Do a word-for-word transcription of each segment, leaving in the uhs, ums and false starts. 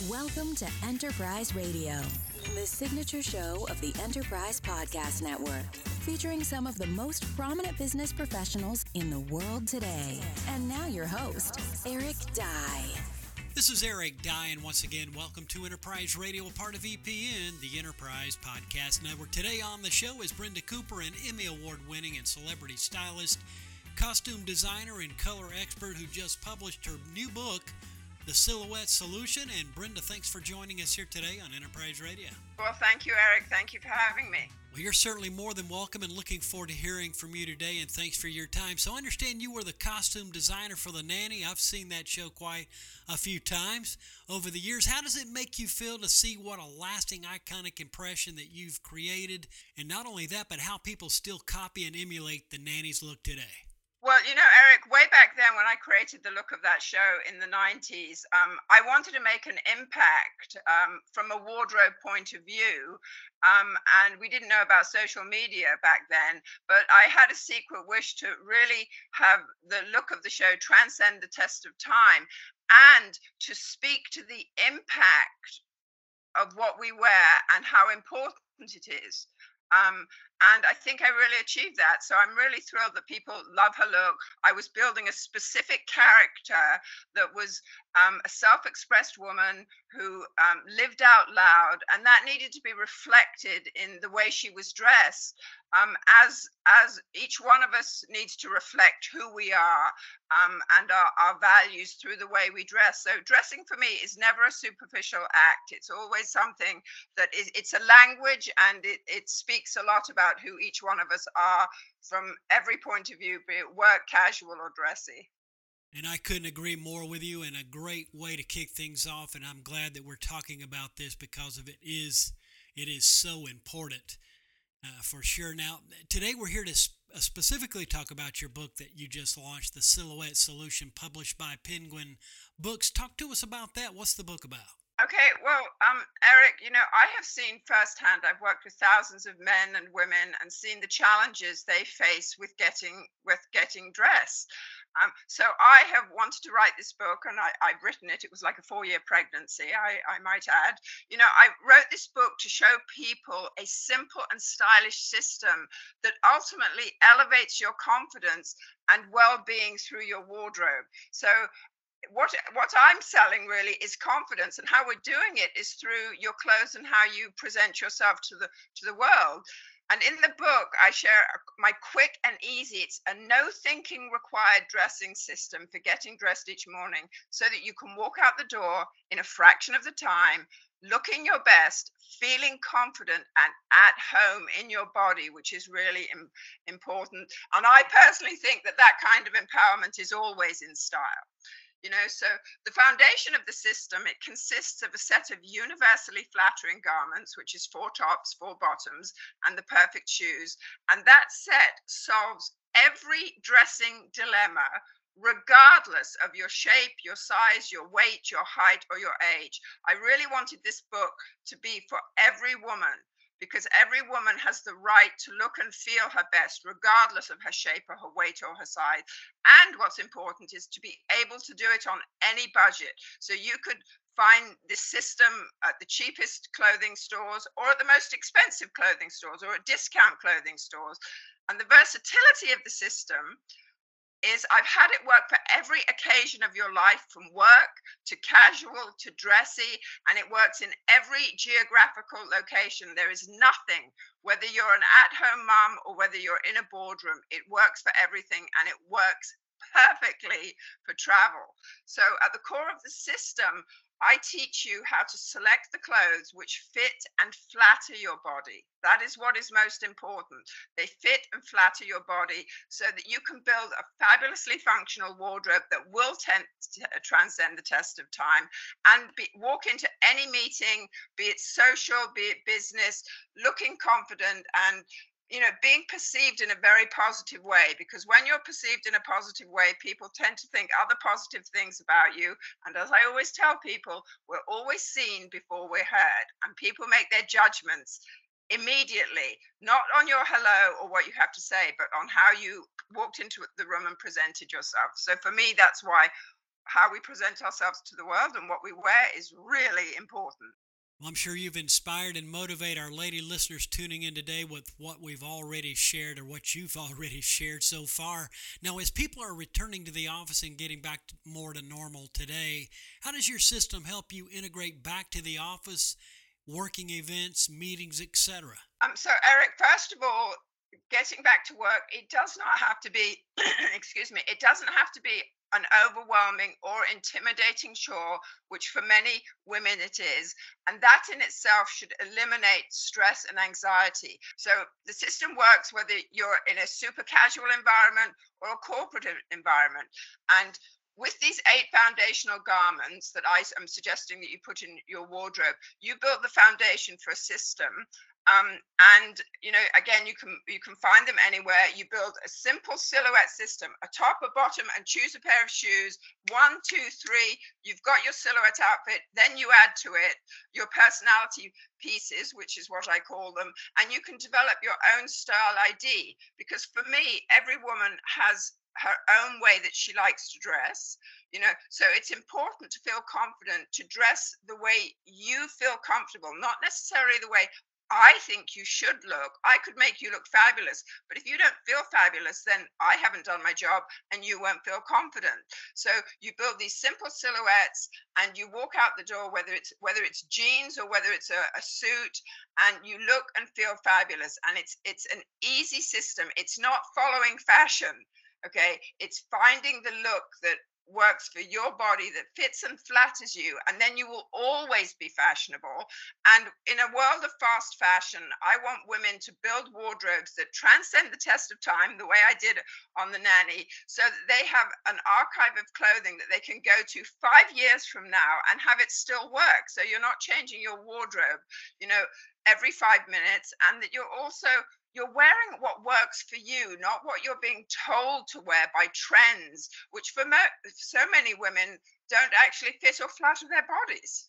Welcome to Enterprise Radio, the signature show of the Enterprise Podcast Network, featuring some of the most prominent business professionals in the world today. And now your host, Eric Dye. This is Eric Dye, and once again, welcome to Enterprise Radio, a part of E P N, the Enterprise Podcast Network. Today on the show is Brenda Cooper, an Emmy Award-winning and celebrity stylist, costume designer, and color expert who just published her new book, The Silhouette Solution. And Brenda, thanks for joining us here today on Enterprise Radio. Well, thank you, Eric. Thank you for having me. Well, you're certainly more than welcome and looking forward to hearing from you today, and thanks for your time. So I understand you were the costume designer for The Nanny. I've seen that show quite a few times over the years. How does it make you feel to see what a lasting, iconic impression that you've created? And not only that, but how people still copy and emulate The Nanny's look today? Well, you know, Eric, way back then when I created the look of that show in the nineties, um, I wanted to make an impact um, from a wardrobe point of view. Um, and we didn't know about social media back then, but I had a secret wish to really have the look of the show transcend the test of time and to speak to the impact of what we wear and how important it is. Um, and I think I really achieved that. So I'm really thrilled that people love her look. I was building a specific character that was um, a self-expressed woman who um, lived out loud, and that needed to be reflected in the way she was dressed. Um, as as each one of us needs to reflect who we are um, and our, our values through the way we dress. So dressing for me is never a superficial act. It's always something that is, it's a language, and it, it speaks a lot about who each one of us are from every point of view, be it work, casual, or dressy. And I couldn't agree more with you, and a great way to kick things off. And I'm glad that we're talking about this because of it is it is so important. Uh, for sure. Now, today we're here to sp- uh, specifically talk about your book that you just launched, The Silhouette Solution, published by Penguin Books. Talk to us about that. What's the book about? Okay, well, um, Eric, you know, I have seen firsthand, I've worked with thousands of men and women and seen the challenges they face with getting with getting dressed. Um, so I have wanted to write this book, and I, I've written it. It was like a four-year pregnancy, I, I might add. You know, I wrote this book to show people a simple and stylish system that ultimately elevates your confidence and well-being through your wardrobe. So what what I'm selling really is confidence, and how we're doing it is through your clothes and how you present yourself to the to the world. And in the book, I share my quick and easy, it's a no thinking required dressing system for getting dressed each morning so that you can walk out the door in a fraction of the time, looking your best, feeling confident and at home in your body, which is really im- important. And I personally think that that kind of empowerment is always in style. You know, so the foundation of the system, it consists of a set of universally flattering garments, which is four tops, four bottoms, and the perfect shoes. And that set solves every dressing dilemma, regardless of your shape, your size, your weight, your height, or your age. I really wanted this book to be for every woman, because every woman has the right to look and feel her best, regardless of her shape or her weight or her size. And what's important is to be able to do it on any budget. So you could find this system at the cheapest clothing stores, or at the most expensive clothing stores, or at discount clothing stores. And the versatility of the system is I've had it work for every occasion of your life, from work to casual to dressy, and it works in every geographical location. There is nothing, whether you're an at-home mom or whether you're in a boardroom, it works for everything, and it works perfectly for travel. So at the core of the system, I teach you how to select the clothes which fit and flatter your body. That is what is most important. They fit and flatter your body so that you can build a fabulously functional wardrobe that will tend to transcend the test of time and be, walk into any meeting, be it social, be it business, looking confident and you know, being perceived in a very positive way, because when you're perceived in a positive way, people tend to think other positive things about you. And as I always tell people, we're always seen before we're heard, and people make their judgments immediately, not on your hello or what you have to say, but on how you walked into the room and presented yourself. So for me, that's why how we present ourselves to the world and what we wear is really important. Well, I'm sure you've inspired and motivated our lady listeners tuning in today with what we've already shared or what you've already shared so far. Now, as people are returning to the office and getting back to more to normal today, how does your system help you integrate back to the office, working events, meetings, et cetera? Um, so, Eric, first of all, getting back to work, it does not have to be, excuse me, it doesn't have to be an overwhelming or intimidating chore, which for many women it is. And that in itself should eliminate stress and anxiety. So the system works whether you're in a super casual environment or a corporate e- environment. And with these eight foundational garments that I am suggesting that you put in your wardrobe, you build the foundation for a system. Um, and you know, again, you can you can find them anywhere. You build a simple silhouette system, a top, a bottom, and choose a pair of shoes. One, two, three. You've got your silhouette outfit. Then you add to it your personality pieces, which is what I call them, and you can develop your own style I D. Because for me, every woman has her own way that she likes to dress, you know, so it's important to feel confident to dress the way you feel comfortable, not necessarily the way I think you should look. I could make you look fabulous, but if you don't feel fabulous, then I haven't done my job and you won't feel confident. So you build these simple silhouettes and you walk out the door, whether it's whether it's jeans or whether it's a, a suit, and you look and feel fabulous. And it's it's an easy system. It's not following fashion. Okay, it's finding the look that works for your body, that fits and flatters you, and then you will always be fashionable. And in a world of fast fashion, I want women to build wardrobes that transcend the test of time, the way I did on the nanny, so that they have an archive of clothing that they can go to five years from now and have it still work. So you're not changing your wardrobe, you know, every five minutes, and that you're also you're wearing what works for you, not what you're being told to wear by trends, which for mo- so many women don't actually fit or flatter their bodies.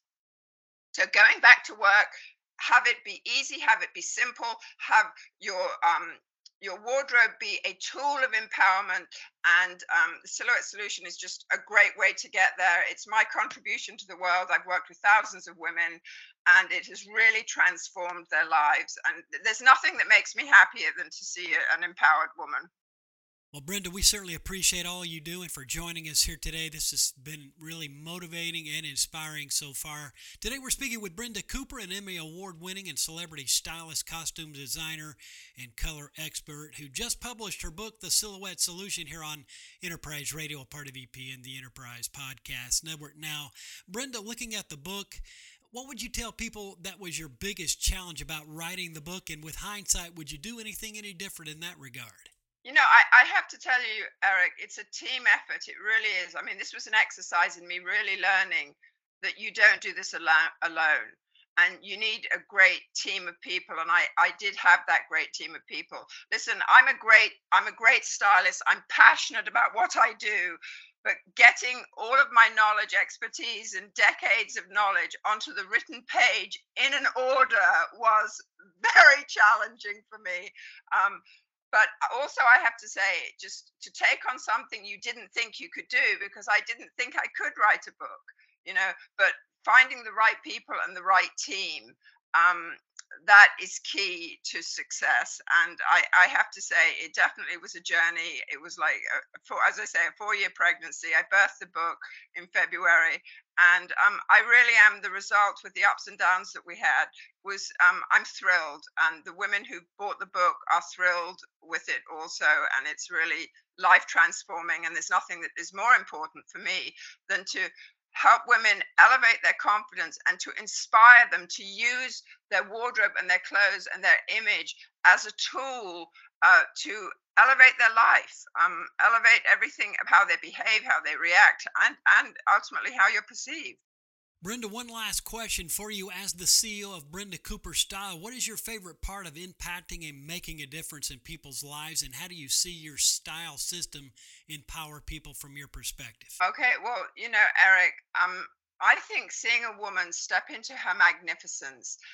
So going back to work, have it be easy, have it be simple, have your um, your wardrobe be a tool of empowerment, and um, the Silhouette Solution is just a great way to get there. It's my contribution to the world. I've worked with thousands of women, and it has really transformed their lives. And there's nothing that makes me happier than to see an empowered woman. Well, Brenda, we certainly appreciate all you do and for joining us here today. This has been really motivating and inspiring so far. Today we're speaking with Brenda Cooper, an Emmy Award-winning and celebrity stylist, costume designer, and color expert who just published her book, The Silhouette Solution, here on Enterprise Radio, a part of E P N, the Enterprise Podcast Network. Now, Brenda, looking at the book, what would you tell people that was your biggest challenge about writing the book? And with hindsight, would you do anything any different in that regard? You know, I, I have to tell you, Eric, it's a team effort. It really is. I mean, this was an exercise in me really learning that you don't do this alone, alone. And you need a great team of people. And I, I did have that great team of people. Listen, I'm a great, I'm a great stylist. I'm passionate about what I do. But getting all of my knowledge, expertise, and decades of knowledge onto the written page in an order was very challenging for me. Um, but also, I have to say, just to take on something you didn't think you could do, because I didn't think I could write a book, you know, but finding the right people and the right team, um, that is key to success. And I, I have to say, it definitely was a journey. It was like, a, for, as I say, a four-year pregnancy. I birthed the book in February, and um, I really am the result with the ups and downs that we had. Was um, I'm thrilled, and the women who bought the book are thrilled with it also, and it's really life transforming. And there's nothing that is more important for me than to help women elevate their confidence and to inspire them to use their wardrobe and their clothes and their image as a tool uh, to elevate their life, um, elevate everything of how they behave, how they react, and, and ultimately how you're perceived. Brenda, one last question for you. As the C E O of Brenda Cooper Style, what is your favorite part of impacting and making a difference in people's lives, and how do you see your style system empower people from your perspective? Okay, well, you know, Eric, um, I think seeing a woman step into her magnificence,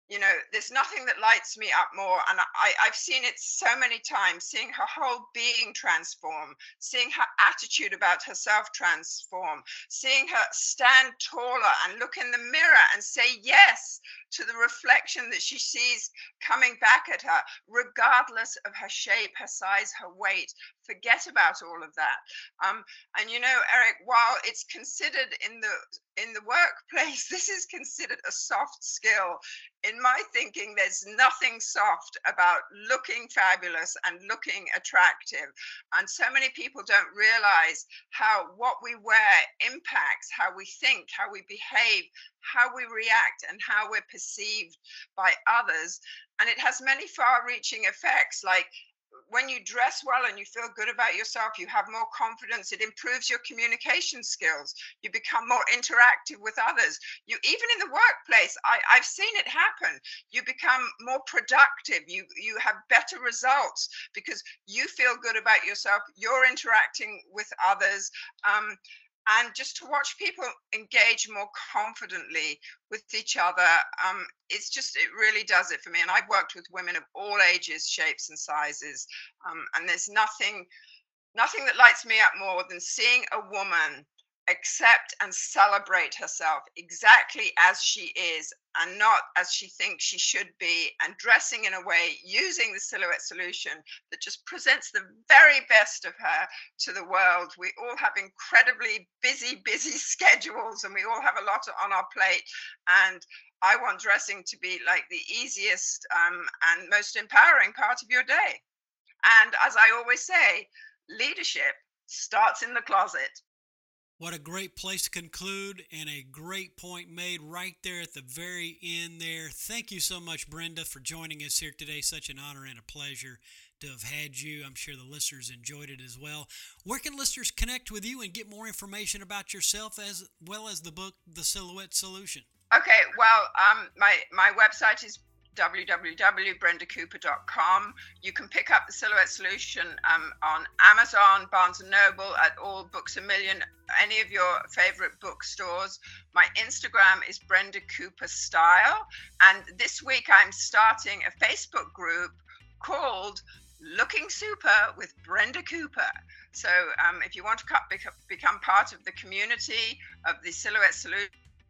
you know, there's nothing that lights me up more. And I, I've seen it so many times, seeing her whole being transform, seeing her attitude about herself transform, seeing her stand taller and look in the mirror and say yes to the reflection that she sees coming back at her, regardless of her shape, her size, her weight. Forget about all of that. Um, and you know, Eric, while it's considered in the in the workplace, this is considered a soft skill. In my thinking, there's nothing soft about looking fabulous and looking attractive. And so many people don't realize how what we wear impacts how we think, how we behave, how we react, and how we're perceived by others. And it has many far reaching effects, like when you dress well and you feel good about yourself, you have more confidence. It improves your communication skills. You become more interactive with others. You, even in the workplace, I, I've seen it happen. You become more productive. You, you have better results because you feel good about yourself. You're interacting with others. Um, and just to watch people engage more confidently with each other, um, it's just, it really does it for me. And I've worked with women of all ages, shapes, and sizes, um, and there's nothing nothing that lights me up more than seeing a woman accept and celebrate herself exactly as she is and not as she thinks she should be, and dressing in a way using the Silhouette Solution that just presents the very best of her to the world. We all have incredibly busy, busy schedules, and we all have a lot on our plate. And I want dressing to be like the easiest um, and most empowering part of your day. And as I always say, leadership starts in the closet. What a great place to conclude, and a great point made right there at the very end there. Thank you so much, Brenda, for joining us here today. Such an honor and a pleasure to have had you. I'm sure the listeners enjoyed it as well. Where can listeners connect with you and get more information about yourself as well as the book, The Silhouette Solution? Okay, well, um, my, my website is w w w dot brenda cooper dot com. You can pick up the Silhouette Solution um, on Amazon, Barnes and Noble, at all Books a Million, any of your favorite bookstores. My Instagram is Brenda Cooper Style. And this week I'm starting a Facebook group called Looking Super with Brenda Cooper. So um, if you want to become part of the community of the Silhouette Solution,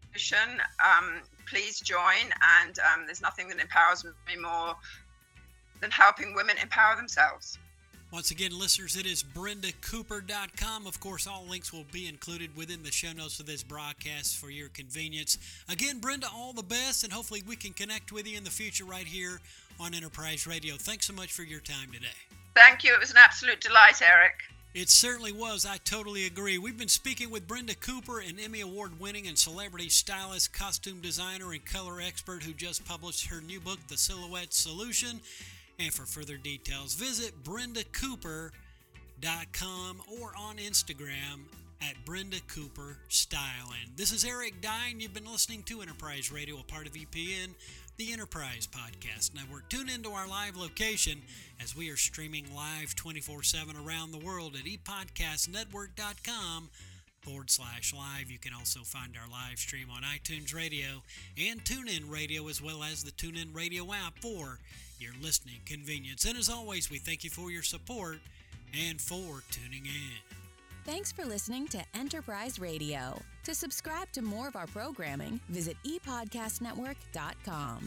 Um, please join. And um, there's nothing that empowers me more than helping women empower themselves. Once again, listeners, it is brenda cooper dot com. Of course, all links will be included within the show notes of this broadcast for your convenience. Again, Brenda, all the best, and hopefully we can connect with you in the future right here on Enterprise Radio. Thanks so much for your time today. Thank you. It was an absolute delight, Eric. It certainly was. I totally agree. We've been speaking with Brenda Cooper, an Emmy Award-winning and celebrity stylist, costume designer, and color expert who just published her new book, The Silhouette Solution. And for further details, visit brenda cooper dot com or on Instagram at Brenda Cooper Style. And this is Eric Dine. You've been listening to Enterprise Radio, a part of E P N, the Enterprise Podcast Network. Tune into our live location as we are streaming live twenty-four seven around the world at epodcastnetwork.com forward slash live. You can also find our live stream on iTunes Radio and TuneIn Radio, as well as the TuneIn Radio app for your listening convenience. And as always, we thank you for your support and for tuning in. Thanks for listening to Enterprise Radio. To subscribe to more of our programming, visit e podcast network dot com.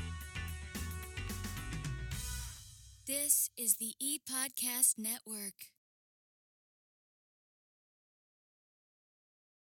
This is the E-Podcast Network.